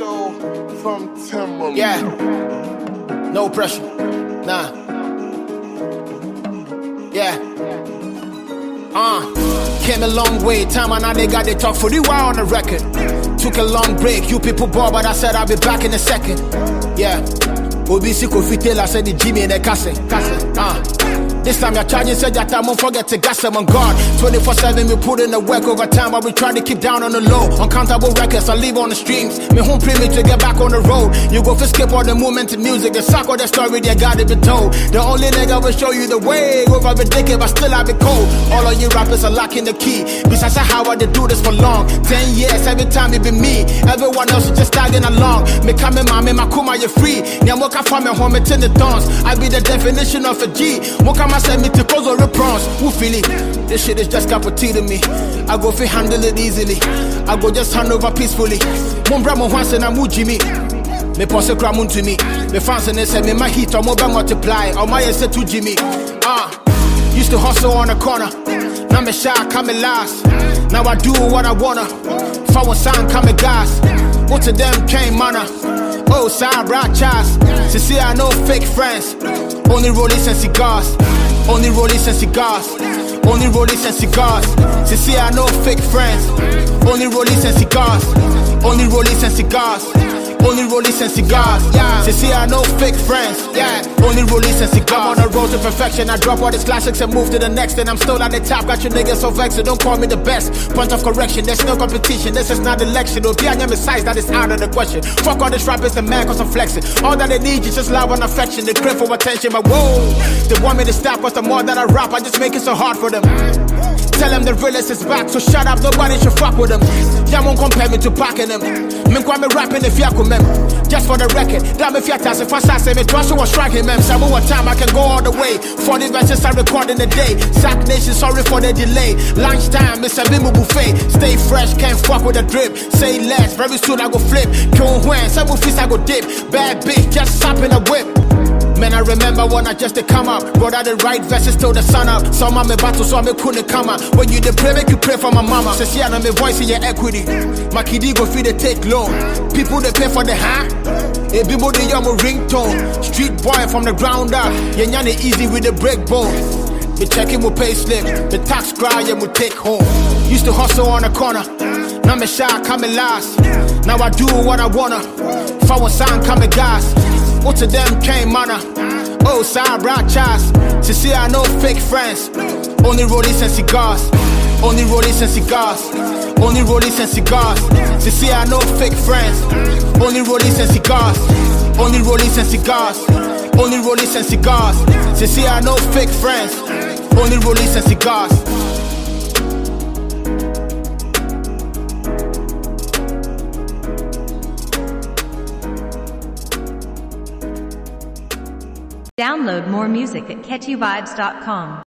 show from Timberland. Yeah, no pressure, nah. Yeah, came a long way. Time and now they got they talk for the while on the record. Took a long break, you people bought, but I said I'll be back in a second. Yeah, OBC Kofi Taylor said the Jimmy in the cassette. This time you're charging, said that I won't forget to gas them on guard. 24/7, we put in the work over time, but we try to keep down on the low. Uncountable records, I leave on the streams. Me home premium to get back on the road. You go for skip all the movement in music, the sack of the story, they gotta be told. The only nigga will show you the way. Over the decade, but still I be cold. All of you rappers are lacking the key. Besides how I do this for long. 10 years, every time it be me. Everyone else is just tagging along. Me coming, mommy, my kuma, you're free. Nyamoka for me home, it's in the dance. I be the definition of a G. I send me to cause or prawns. Who feel it? This shit is just cup of tea to me. I go fi handle it easily. I go just hand over peacefully. Mumbra mo once and I move Jimmy. Me pose cramun to me. Me fans and they say me my heat or mobile multiply. Or my say to Jimmy. Used to hustle on the corner. Now me shy, come last. Now I do what I wanna. If I want sign, come gas. What to them came manner. Oh, side rock chas. See, I know fake friends. Only rollies and cigars. Only rollies and cigars. Only rollies and cigars. See, I know fake friends. Only rollies and cigars. Only rollies and cigars. Only rollies and cigars. Yeah. See, I know fake friends. Yeah. Only rollies and cigars. I'm on the road to perfection. I drop all these classics and move to the next. And I'm still at the top. Got your niggas so vexed. So don't call me the best. Point of correction. There's no competition. This is not election. Don't be on your size. That is out of the question. Fuck all this rappers and man cause I'm flexing. All that they need is just love and affection. They crave for attention. But whoa, they want me to stop. Cause the more that I rap, I just make it so hard for them. Tell them the realest is back, so shut up, nobody should fuck with them. Y'all won't compare me to packing them. Me me rapping if y'all come. Just for the record, damn if y'all task, if I say me twice, was striking them. Some more time I can go all the way. 40 verses I record in a day. Sack Nation, sorry for the delay. Lunchtime, it's a Bimu buffet. Stay fresh, can't fuck with a drip. Say less, very soon I go flip. Kill when, some feast I go dip. Bad bitch, just sap in a whip. Man, I remember when I just to come up. Wrote out the right verses till the sun up. Some of me battle, so I couldn't come up. When you the pray, make you pray for my mama. Says yeah, my voice in your equity. My kiddie go feed the take loan. People they pay for the A people they young ringtone. Street boy from the ground up. Yeah, nyane easy with the break bone. Me checking my pay slip. The tax cry, yeah, we take home. Used to hustle on the corner. Now me shy, coming last. Now I do what I wanna. If I want sign, coming gas. What to them came manner. Oh, side rock chas. See, I know fake friends. Only rollies and cigars. Only rollies and cigars. Only rollies and cigars. See, I know fake friends. Only rollies and cigars. Only rollies and cigars. Only rollies and cigars. See, I know fake friends. Only rollies and cigars. Download more music at catchyvibes.com.